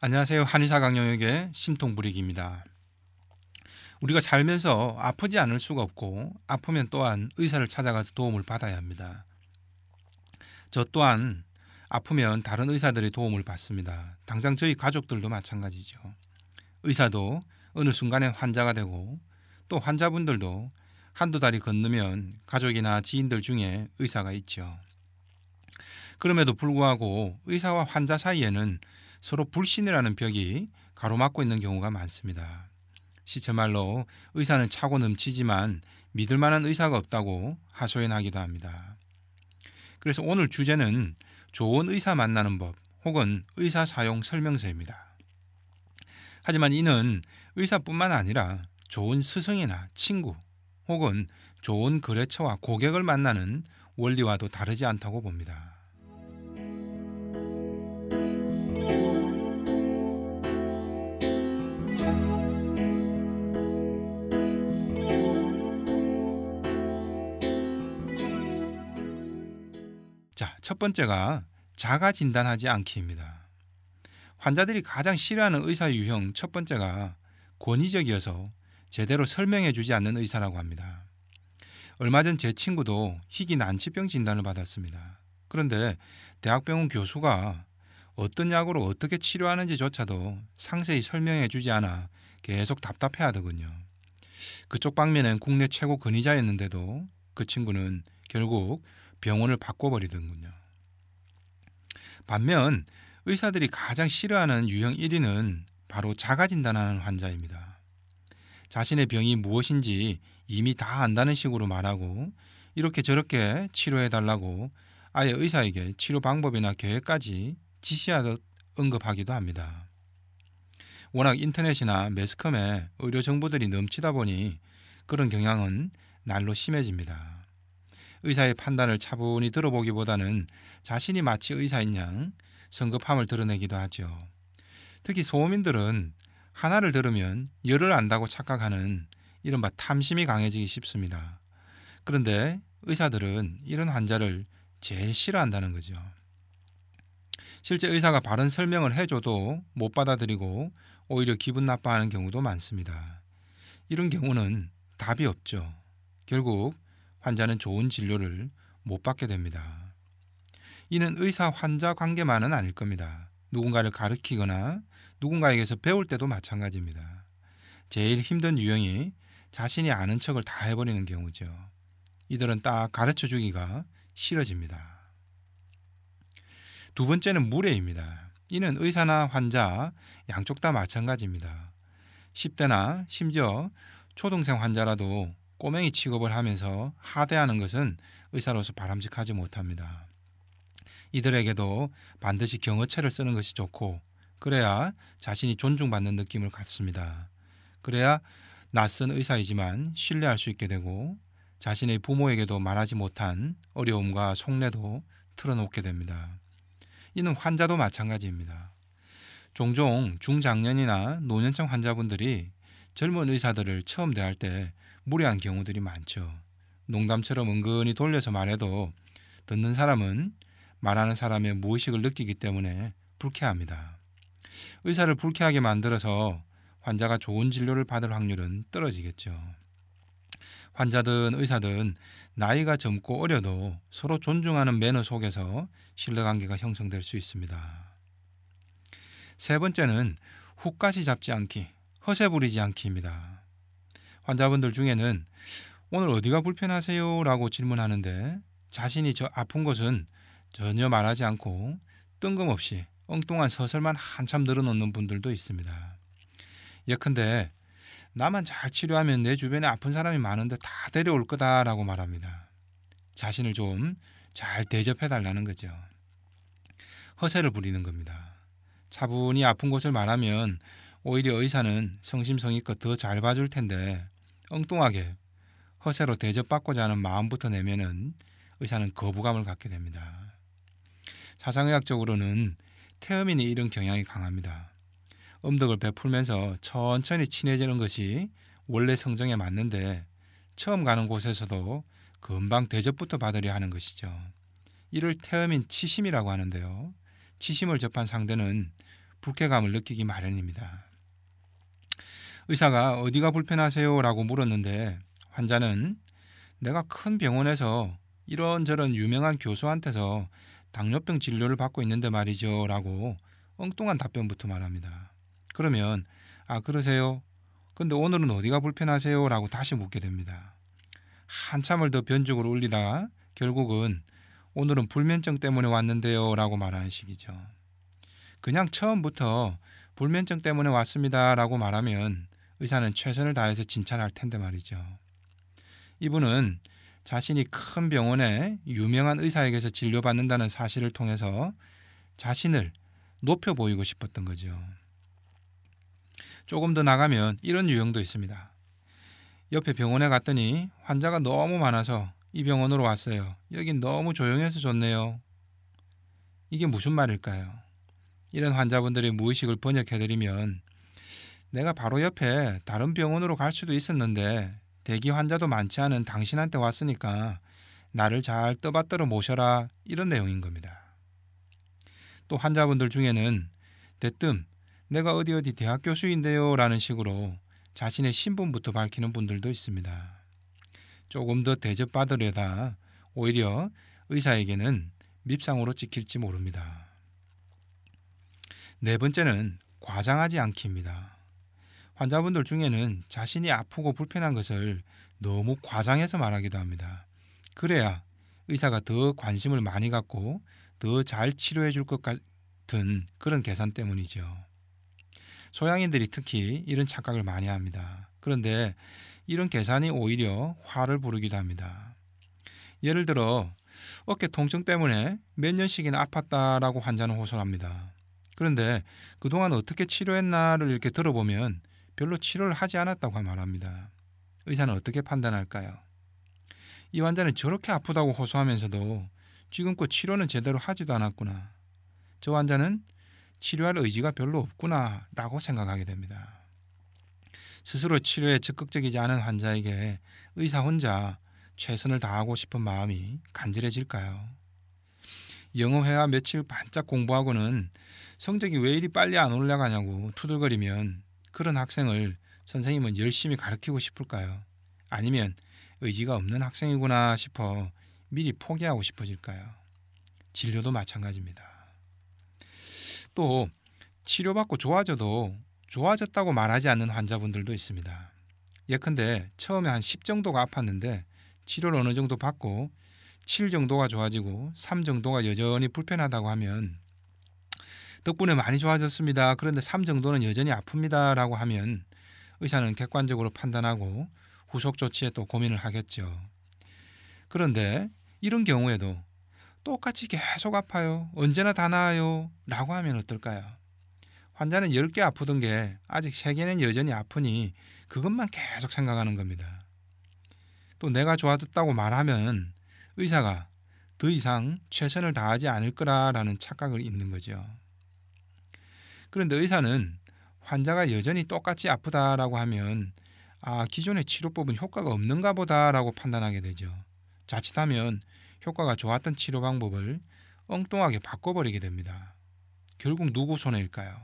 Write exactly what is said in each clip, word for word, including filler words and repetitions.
안녕하세요. 한의사 강영혁의 심통부리기입니다. 우리가 살면서 아프지 않을 수가 없고 아프면 또한 의사를 찾아가서 도움을 받아야 합니다. 저 또한 아프면 다른 의사들의 도움을 받습니다. 당장 저희 가족들도 마찬가지죠. 의사도 어느 순간에 환자가 되고 또 환자분들도 한두 달이 건너면 가족이나 지인들 중에 의사가 있죠. 그럼에도 불구하고 의사와 환자 사이에는 서로 불신이라는 벽이 가로막고 있는 경우가 많습니다. 시체말로 의사는 차고 넘치지만 믿을 만한 의사가 없다고 하소연하기도 합니다. 그래서 오늘 주제는 좋은 의사 만나는 법 혹은 의사 사용 설명서입니다. 하지만 이는 의사뿐만 아니라 좋은 스승이나 친구 혹은 좋은 거래처와 고객을 만나는 원리와도 다르지 않다고 봅니다. 자, 첫 번째가 자가 진단하지 않기입니다. 환자들이 가장 싫어하는 의사 유형 첫 번째가 권위적이어서 제대로 설명해 주지 않는 의사라고 합니다. 얼마 전 제 친구도 희귀 난치병 진단을 받았습니다. 그런데 대학병원 교수가 어떤 약으로 어떻게 치료하는지조차도 상세히 설명해 주지 않아 계속 답답해 하더군요. 그쪽 방면엔 국내 최고 권위자였는데도 그 친구는 결국 병원을 바꿔버리더군요. 반면 의사들이 가장 싫어하는 유형 일 위는 바로 자가진단하는 환자입니다. 자신의 병이 무엇인지 이미 다 안다는 식으로 말하고 이렇게 저렇게 치료해달라고 아예 의사에게 치료 방법이나 계획까지 지시하듯 언급하기도 합니다. 워낙 인터넷이나 매스컴에 의료 정보들이 넘치다 보니 그런 경향은 날로 심해집니다. 의사의 판단을 차분히 들어보기보다는 자신이 마치 의사인 양 성급함을 드러내기도 하죠. 특히 소민들은 하나를 들으면 열을 안다고 착각하는 이른바 탐심이 강해지기 쉽습니다. 그런데 의사들은 이런 환자를 제일 싫어한다는 거죠. 실제 의사가 바른 설명을 해줘도 못 받아들이고 오히려 기분 나빠하는 경우도 많습니다. 이런 경우는 답이 없죠. 결국 환자는 좋은 진료를 못 받게 됩니다. 이는 의사-환자 관계만은 아닐 겁니다. 누군가를 가르치거나 누군가에게서 배울 때도 마찬가지입니다. 제일 힘든 유형이 자신이 아는 척을 다 해버리는 경우죠. 이들은 딱 가르쳐주기가 싫어집니다. 두 번째는 무례입니다. 이는 의사나 환자 양쪽 다 마찬가지입니다. 십 대나 심지어 초등생 환자라도 꼬맹이 취급을 하면서 하대하는 것은 의사로서 바람직하지 못합니다. 이들에게도 반드시 경어체를 쓰는 것이 좋고 그래야 자신이 존중받는 느낌을 갖습니다. 그래야 낯선 의사이지만 신뢰할 수 있게 되고 자신의 부모에게도 말하지 못한 어려움과 속내도 털어놓게 됩니다. 이는 환자도 마찬가지입니다. 종종 중장년이나 노년층 환자분들이 젊은 의사들을 처음 대할 때 무례한 경우들이 많죠. 농담처럼 은근히 돌려서 말해도 듣는 사람은 말하는 사람의 무의식을 느끼기 때문에 불쾌합니다. 의사를 불쾌하게 만들어서 환자가 좋은 진료를 받을 확률은 떨어지겠죠. 환자든 의사든 나이가 젊고 어려도 서로 존중하는 매너 속에서 신뢰관계가 형성될 수 있습니다. 세 번째는 훅가시 잡지 않기, 허세 부리지 않기입니다. 환자분들 중에는 오늘 어디가 불편하세요? 라고 질문하는데 자신이 저 아픈 곳은 전혀 말하지 않고 뜬금없이 엉뚱한 서설만 한참 늘어놓는 분들도 있습니다. 예컨대 나만 잘 치료하면 내 주변에 아픈 사람이 많은데 다 데려올 거다라고 말합니다. 자신을 좀 잘 대접해달라는 거죠. 허세를 부리는 겁니다. 차분히 아픈 곳을 말하면 오히려 의사는 성심성의껏 더 잘 봐줄 텐데 엉뚱하게 허세로 대접받고자 하는 마음부터 내면은 의사는 거부감을 갖게 됩니다. 사상의학적으로는 태음인이 이런 경향이 강합니다. 음덕을 베풀면서 천천히 친해지는 것이 원래 성정에 맞는데 처음 가는 곳에서도 금방 대접부터 받으려 하는 것이죠. 이를 태음인 치심이라고 하는데요. 치심을 접한 상대는 불쾌감을 느끼기 마련입니다. 의사가 어디가 불편하세요? 라고 물었는데 환자는 내가 큰 병원에서 이런저런 유명한 교수한테서 당뇨병 진료를 받고 있는데 말이죠 라고 엉뚱한 답변부터 말합니다. 그러면 아 그러세요? 근데 오늘은 어디가 불편하세요? 라고 다시 묻게 됩니다. 한참을 더 변죽을 올리다가 결국은 오늘은 불면증 때문에 왔는데요 라고 말하는 식이죠. 그냥 처음부터 불면증 때문에 왔습니다 라고 말하면 의사는 최선을 다해서 진찰할 텐데 말이죠. 이분은 자신이 큰 병원에 유명한 의사에게서 진료받는다는 사실을 통해서 자신을 높여 보이고 싶었던 거죠. 조금 더 나가면 이런 유형도 있습니다. 옆에 병원에 갔더니 환자가 너무 많아서 이 병원으로 왔어요. 여긴 너무 조용해서 좋네요. 이게 무슨 말일까요? 이런 환자분들의 무의식을 번역해드리면 내가 바로 옆에 다른 병원으로 갈 수도 있었는데 대기 환자도 많지 않은 당신한테 왔으니까 나를 잘 떠받들어 모셔라 이런 내용인 겁니다. 또 환자분들 중에는 대뜸 내가 어디 어디 대학 교수인데요 라는 식으로 자신의 신분부터 밝히는 분들도 있습니다. 조금 더 대접받으려다 오히려 의사에게는 밉상으로 찍힐지 모릅니다. 네 번째는 과장하지 않기입니다. 환자분들 중에는 자신이 아프고 불편한 것을 너무 과장해서 말하기도 합니다. 그래야 의사가 더 관심을 많이 갖고 더 잘 치료해 줄 것 같은 그런 계산 때문이죠. 소양인들이 특히 이런 착각을 많이 합니다. 그런데 이런 계산이 오히려 화를 부르기도 합니다. 예를 들어 어깨 통증 때문에 몇 년씩이나 아팠다라고 환자는 호소합니다. 그런데 그동안 어떻게 치료했나를 이렇게 들어보면 별로 치료를 하지 않았다고 말합니다. 의사는 어떻게 판단할까요? 이 환자는 저렇게 아프다고 호소하면서도 지금껏 치료는 제대로 하지도 않았구나. 저 환자는 치료할 의지가 별로 없구나 라고 생각하게 됩니다. 스스로 치료에 적극적이지 않은 환자에게 의사 혼자 최선을 다하고 싶은 마음이 간절해질까요? 영어회화 며칠 반짝 공부하고는 성적이 왜 이리 빨리 안 올라가냐고 투덜거리면 그런 학생을 선생님은 열심히 가르치고 싶을까요? 아니면 의지가 없는 학생이구나 싶어 미리 포기하고 싶어질까요? 진료도 마찬가지입니다. 또 치료받고 좋아져도 좋아졌다고 말하지 않는 환자분들도 있습니다. 예컨대 처음에 한 십 정도가 아팠는데 치료를 어느 정도 받고 칠 정도가 좋아지고 삼 정도가 여전히 불편하다고 하면 덕분에 많이 좋아졌습니다. 그런데 삼 정도는 여전히 아픕니다. 라고 하면 의사는 객관적으로 판단하고 후속 조치에 또 고민을 하겠죠. 그런데 이런 경우에도 똑같이 계속 아파요. 언제나 다 나아요. 라고 하면 어떨까요? 환자는 열 개 아프던 게 아직 세 개는 여전히 아프니 그것만 계속 생각하는 겁니다. 또 내가 좋아졌다고 말하면 의사가 더 이상 최선을 다하지 않을 거라라는 착각을 잊는 거죠. 그런데 의사는 환자가 여전히 똑같이 아프다라고 하면 아, 기존의 치료법은 효과가 없는가 보다라고 판단하게 되죠. 자칫하면 효과가 좋았던 치료 방법을 엉뚱하게 바꿔버리게 됩니다. 결국 누구 손해일까요?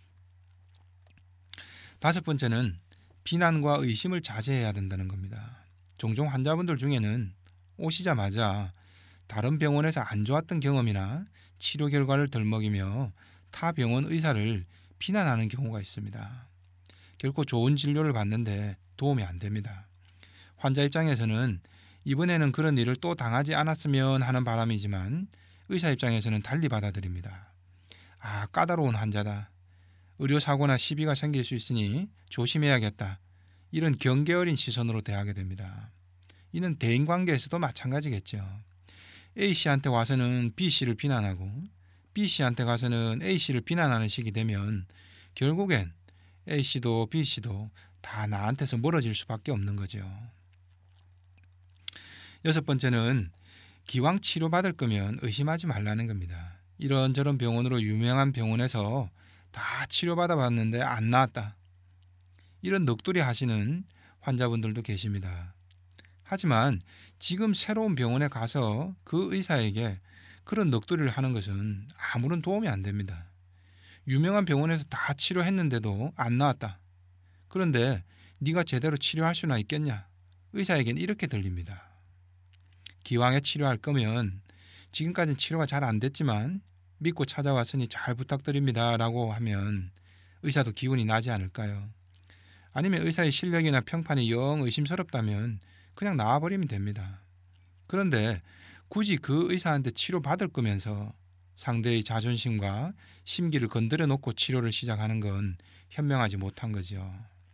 다섯 번째는 비난과 의심을 자제해야 된다는 겁니다. 종종 환자분들 중에는 오시자마자 다른 병원에서 안 좋았던 경험이나 치료 결과를 덜먹이며 타 병원 의사를 비난하는 경우가 있습니다. 결코 좋은 진료를 받는데 도움이 안 됩니다. 환자 입장에서는 이번에는 그런 일을 또 당하지 않았으면 하는 바람이지만 의사 입장에서는 달리 받아들입니다. 아, 까다로운 환자다. 의료사고나 시비가 생길 수 있으니 조심해야겠다. 이런 경계 어린 시선으로 대하게 됩니다. 이는 대인관계에서도 마찬가지겠죠. A씨한테 와서는 B씨를 비난하고 B씨한테 가서는 A씨를 비난하는 식이 되면 결국엔 A씨도 B씨도 다 나한테서 멀어질 수밖에 없는 거죠. 여섯 번째는 기왕 치료받을 거면 의심하지 말라는 겁니다. 이런저런 병원으로 유명한 병원에서 다 치료받아 봤는데 안 나았다. 이런 넋두리 하시는 환자분들도 계십니다. 하지만 지금 새로운 병원에 가서 그 의사에게 그런 넋두리를 하는 것은 아무런 도움이 안 됩니다. 유명한 병원에서 다 치료했는데도 안 나았다. 그런데 네가 제대로 치료할 수나 있겠냐? 의사에겐 이렇게 들립니다. 기왕에 치료할 거면 지금까지는 치료가 잘 안 됐지만 믿고 찾아왔으니 잘 부탁드립니다 라고 하면 의사도 기운이 나지 않을까요? 아니면 의사의 실력이나 평판이 영 의심스럽다면 그냥 나와버리면 됩니다. 그런데 굳이 그 의사한테 치료받을 거면서 상대의 자존심과 심기를 건드려 놓고 치료를 시작하는 건 현명하지 못한 거죠.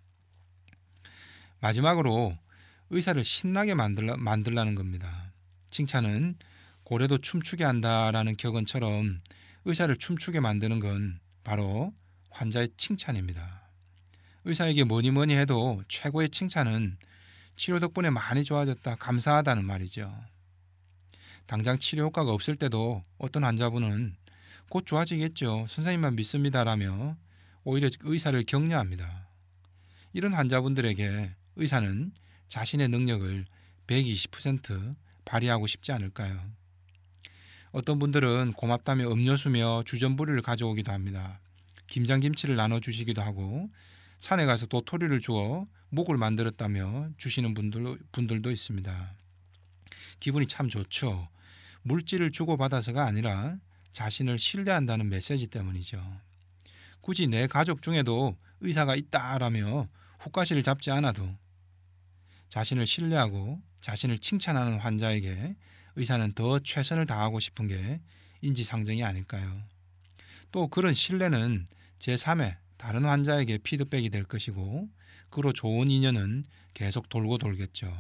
마지막으로 의사를 신나게 만들라, 만들라는 겁니다. 칭찬은 고래도 춤추게 한다라는 격언처럼 의사를 춤추게 만드는 건 바로 환자의 칭찬입니다. 의사에게 뭐니 뭐니 해도 최고의 칭찬은 치료 덕분에 많이 좋아졌다, 감사하다는 말이죠. 당장 치료 효과가 없을 때도 어떤 환자분은 곧 좋아지겠죠, 선생님만 믿습니다라며 오히려 의사를 격려합니다. 이런 환자분들에게 의사는 자신의 능력을 백이십 퍼센트 발휘하고 싶지 않을까요? 어떤 분들은 고맙다며 음료수며 주전부리를 가져오기도 합니다. 김장김치를 나눠주시기도 하고 산에 가서 도토리를 주어 목을 만들었다며 주시는 분들, 분들도 있습니다. 기분이 참 좋죠. 물질을 주고받아서가 아니라 자신을 신뢰한다는 메시지 때문이죠. 굳이 내 가족 중에도 의사가 있다라며 훅가시를 잡지 않아도 자신을 신뢰하고 자신을 칭찬하는 환자에게 의사는 더 최선을 다하고 싶은 게 인지상정이 아닐까요? 또 그런 신뢰는 제삼의 다른 환자에게 피드백이 될 것이고 그로 좋은 인연은 계속 돌고 돌겠죠.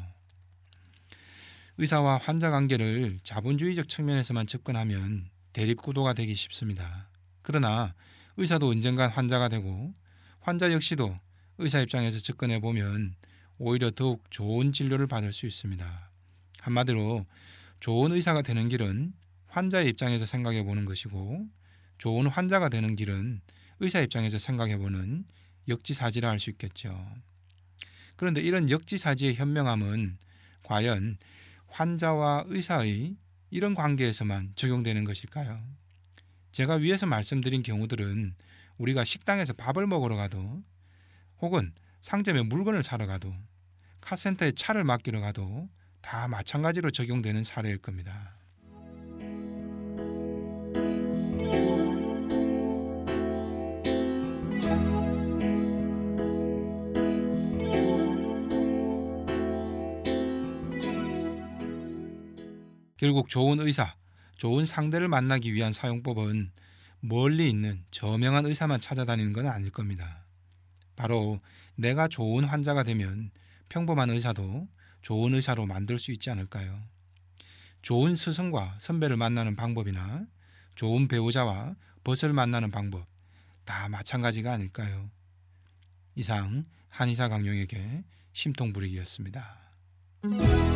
의사와 환자 관계를 자본주의적 측면에서만 접근하면 대립구도가 되기 쉽습니다. 그러나 의사도 언젠간 환자가 되고 환자 역시도 의사 입장에서 접근해 보면 오히려 더욱 좋은 진료를 받을 수 있습니다. 한마디로 좋은 의사가 되는 길은 환자의 입장에서 생각해 보는 것이고 좋은 환자가 되는 길은 의사 입장에서 생각해 보는 역지사지라 할 수 있겠죠. 그런데 이런 역지사지의 현명함은 과연 환자와 의사의 이런 관계에서만 적용되는 것일까요? 제가 위에서 말씀드린 경우들은 우리가 식당에서 밥을 먹으러 가도 혹은 상점에 물건을 사러 가도 카센터에 차를 맡기러 가도 다 마찬가지로 적용되는 사례일 겁니다. 결국 좋은 의사, 좋은 상대를 만나기 위한 사용법은 멀리 있는 저명한 의사만 찾아다니는 건 아닐 겁니다. 바로 내가 좋은 환자가 되면 평범한 의사도 좋은 의사로 만들 수 있지 않을까요? 좋은 스승과 선배를 만나는 방법이나 좋은 배우자와 벗을 만나는 방법 다 마찬가지가 아닐까요? 이상 한의사 강용에게 심통부리기였습니다.